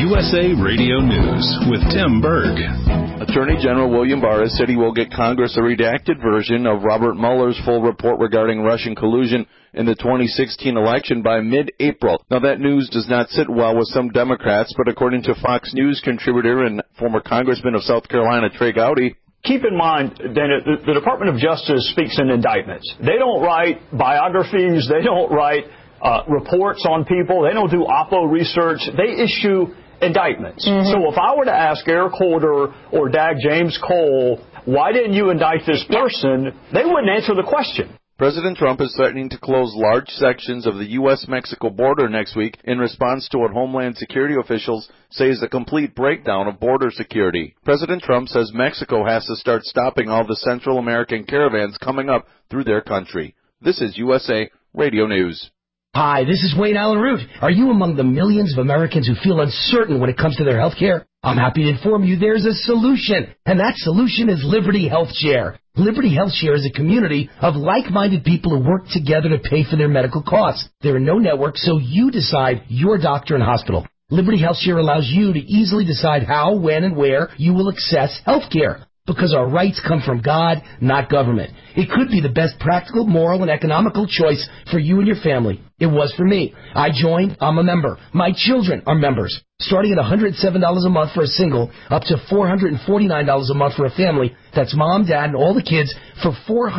USA Radio News with Tim Berg. Attorney General William Barr has said he will get Congress a redacted version of Robert Mueller's full report regarding Russian collusion in the 2016 election by mid-April. Now, that news does not sit well with some Democrats, but according to Fox News contributor and former Congressman of South Carolina, Trey Gowdy, keep in mind, Dana, the Department of Justice speaks in indictments. They don't write biographies. They don't write reports on people. They don't do Oppo research. They issue indictments. Mm-hmm. So if I were to ask Eric Holder or Dag James Cole, why didn't you indict this person, they wouldn't answer the question. President Trump is threatening to close large sections of the U.S.-Mexico border next week in response to what Homeland Security officials say is a complete breakdown of border security. President Trump says Mexico has to start stopping all the Central American caravans coming up through their country. This is USA Radio News. Hi, this is Wayne Allen Root. Are you among the millions of Americans who feel uncertain when it comes to their health care? I'm happy to inform you there's a solution, and that solution is Liberty Health Share. Liberty Health Share is a community of like-minded people who work together to pay for their medical costs. There are no networks, so you decide your doctor and hospital. Liberty Health Share allows you to easily decide how, when, and where you will access health care. Because our rights come from God, not government. It could be the best practical, moral, and economical choice for you and your family. It was for me. I joined. I'm a member. My children are members. Starting at $107 a month for a single, up to $449 a month for a family. That's mom, dad, and all the kids for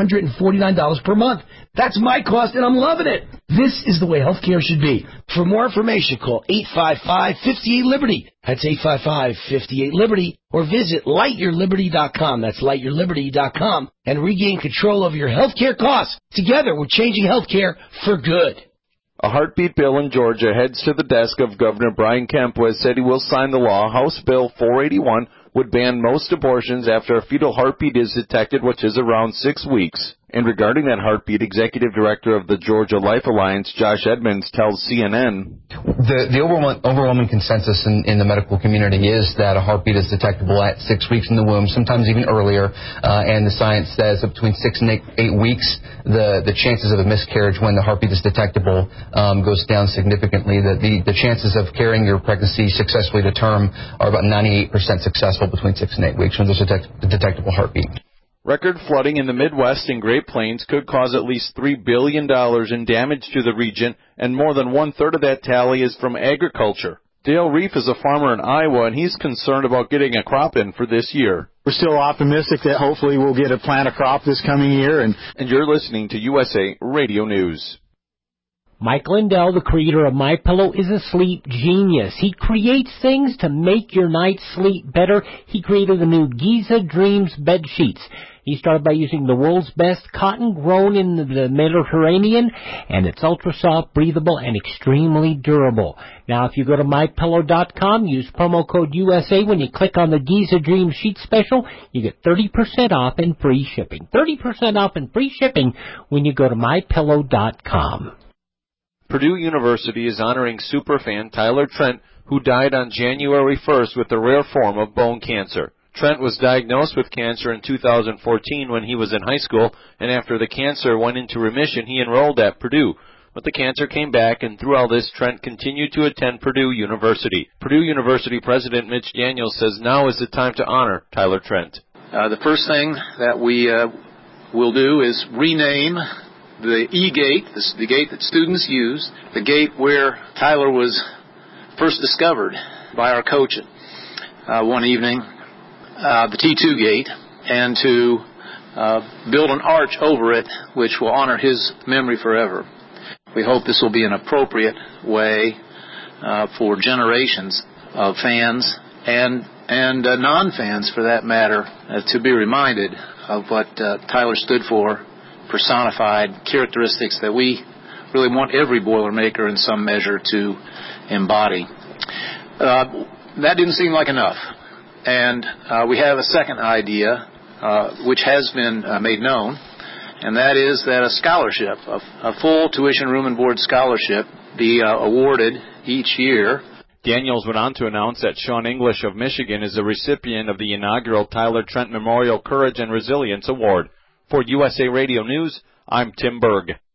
$449 per month. That's my cost, and I'm loving it. This is the way healthcare should be. For more information, call 855-58-LIBERTY. That's 855-58-LIBERTY. Or visit lightyourliberty.com. That's lightyourliberty.com. And regain control over your healthcare costs. Together, we're changing healthcare for good. A heartbeat bill in Georgia heads to the desk of Governor Brian Kemp, who has said he will sign the law. House Bill 481 would ban most abortions after a fetal heartbeat is detected, which is around 6 weeks. And regarding that heartbeat, Executive Director of the Georgia Life Alliance, Josh Edmonds, tells CNN. The overwhelming consensus in the medical community is that a heartbeat is detectable at 6 weeks in the womb, sometimes even earlier, and the science says that between 6 and 8 weeks, the chances of a miscarriage when the heartbeat is detectable goes down significantly. The chances of carrying your pregnancy successfully to term are about 98% successful between 6 and 8 weeks when there's a detectable heartbeat. Record flooding in the Midwest and Great Plains could cause at least $3 billion in damage to the region, and more than one-third of that tally is from agriculture. Dale Reef is a farmer in Iowa, and he's concerned about getting a crop in for this year. We're still optimistic that hopefully we'll get to plant a crop this coming year. And you're listening to USA Radio News. Mike Lindell, the creator of MyPillow, is a sleep genius. He creates things to make your night's sleep better. He created the new Giza Dreams bed sheets. He started by using the world's best cotton grown in the Mediterranean, and it's ultra soft, breathable, and extremely durable. Now, if you go to MyPillow.com, use promo code USA when you click on the Giza Dreams sheet special, you get 30% off and free shipping. 30% off and free shipping when you go to MyPillow.com. Purdue University is honoring superfan Tyler Trent, who died on January 1st with a rare form of bone cancer. Trent was diagnosed with cancer in 2014 when he was in high school, and after the cancer went into remission, he enrolled at Purdue. But the cancer came back, and through all this, Trent continued to attend Purdue University. Purdue University President Mitch Daniels says now is the time to honor Tyler Trent. The first thing that we will do is rename the E-Gate, the gate that students use, the gate where Tyler was first discovered by our coach one evening, the T2 gate, and to build an arch over it which will honor his memory forever. We hope this will be an appropriate way for generations of fans and non-fans, for that matter, to be reminded of what Tyler stood for, personified characteristics that we really want every Boilermaker in some measure to embody. That didn't seem like enough. And we have a second idea, which has been made known, and that is that a scholarship, a full tuition, room, and board scholarship, be awarded each year. Daniels went on to announce that Sean English of Michigan is the recipient of the inaugural Tyler Trent Memorial Courage and Resilience Award. For USA Radio News, I'm Tim Berg.